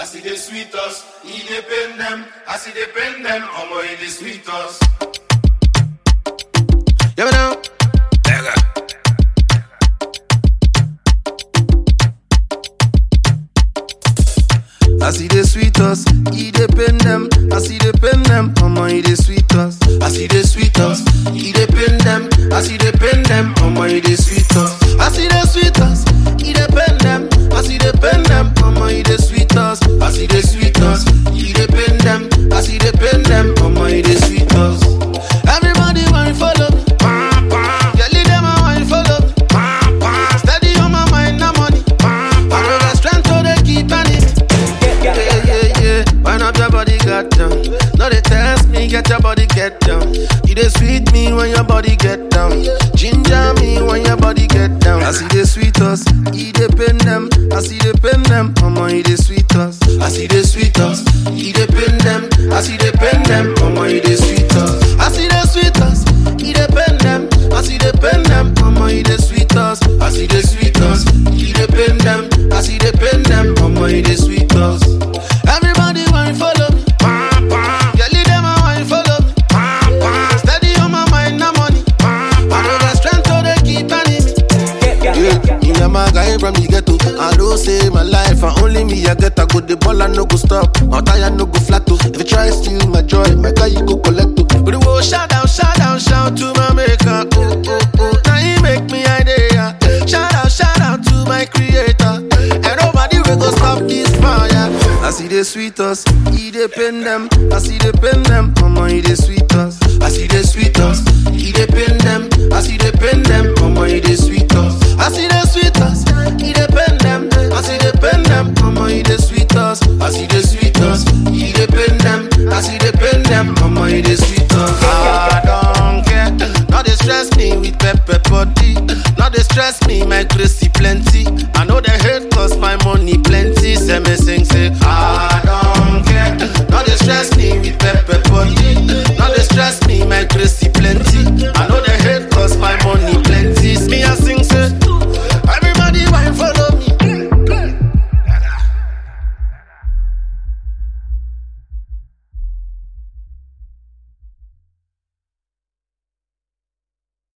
I see the sweet us, he depend them. I see the pen them, omo he the sweet us. Yeah, me now. I see the sweet us, he depend them. I see the pen them, omo he the sweet us. I see the sweet us, he depend them. I see the pen them, omo he the sweet us. I see the sweet us, he depend them. I see the pen them, omo he the sweet us. I see the sweet us, he depend them. I see the pen them, omo he the sweet us. Everybody want follow me, girl them a want follow me. Steady on my mind, no money. I know the strength so they keep running. Yeah. Wind up your body, got down. No, they test me, get your body, get down. You they sweet me when your body get down. Ginger me when your body get down. I see the sweet us, he depend them. I see the pen them, mama, he the sweet us. I see the sweet us, he depend them. I see the pen them, mama, he the sweet us. I see the sweet us, he depend them. I see the pen them, mama, he the sweet us. I see the sweet us, he depend them. I see the pen them, mama, he the sweet us. Everybody want follow me, girl them a want follow me. Steady on my mind, no money. I know the strength so they keep running me. Yeah, my guy from the ghetto. I don't say my life, and only me I get a good. The ball I no go stop, my tire no go flat too. If you try steal my joy, my guy you go collect too. But the world shout out to my maker. Now he make me idea. Shout out to my creator. And nobody will go stop this fire. I see the sweet us, he depend them. I see the pen them, mama he the sweet us. I see the sweet us, he depend them. I see the pen them, mama he the sweet us. I see the sweet us, he depend them. I see the pen them, mama he the sweet us. I see the sweet us, he depend them. I see the pen them, mama he the sweet us. I don't care, not they stress me with pepper body. Not they stress me, my gracie plenty.